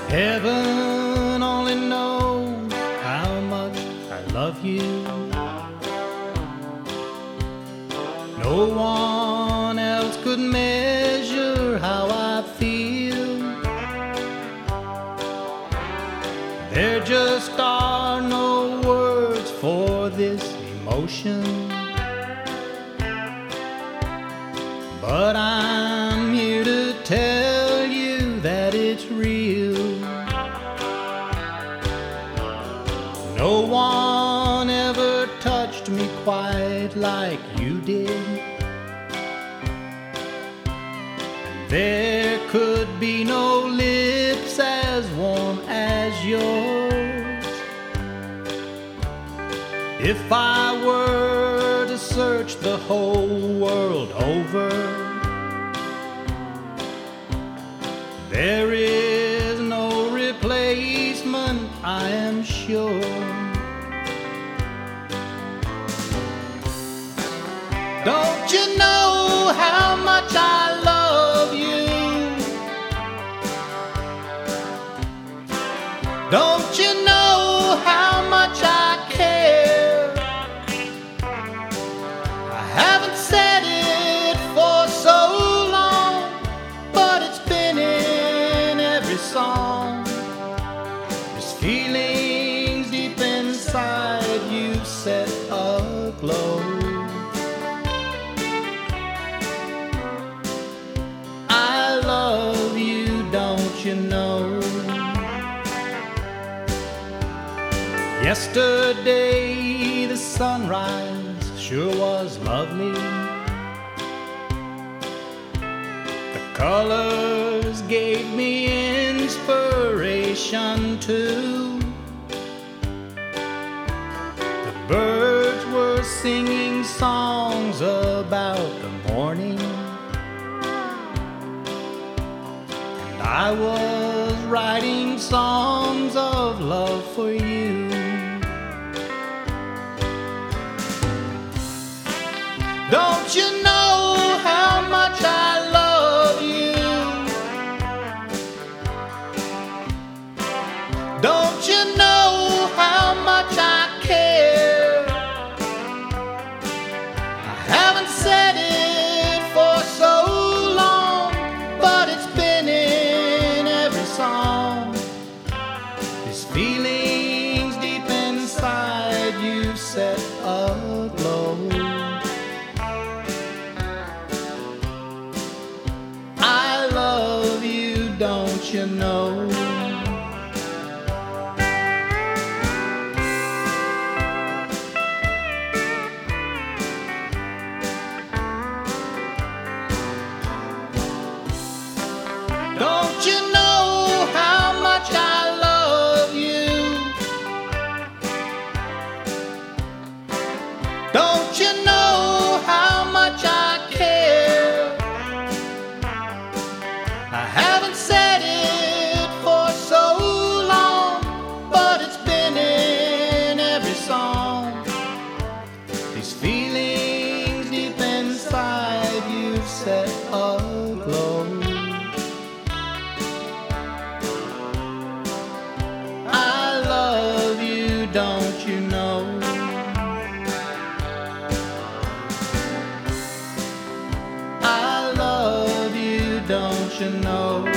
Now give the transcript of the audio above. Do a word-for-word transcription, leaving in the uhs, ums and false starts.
Heaven only knows how much I love you. No one else could measure how I feel. There just are no words for this emotion, but I'm here to tell you that it's real. No one ever touched me quite like you did. There could be no lips as warm as yours. If I were to search the whole world over, there is no replacement, I am sure. Don't you know how much I love you? Don't you know how much I care? I haven't said it for so long, but it's been in every song. There's feelings deep inside you set aglow. I love you, don't you know? Yesterday the sunrise sure was lovely. The colors gave me inspiration too. The birds were singing songs about the morning, and I was writing songs of love for you. Don't you know how much I love you? Don't you know how much I care? I haven't said it for so long, but it's been in every song. These feelings deep inside you set aglow. Don't you know? Don't you know how much I love you? Don't you know how much I care? I haven't said it for so long, but it's been in every song. These feelings deep inside you set aglow. I love you, don't you know? I love you, don't you know?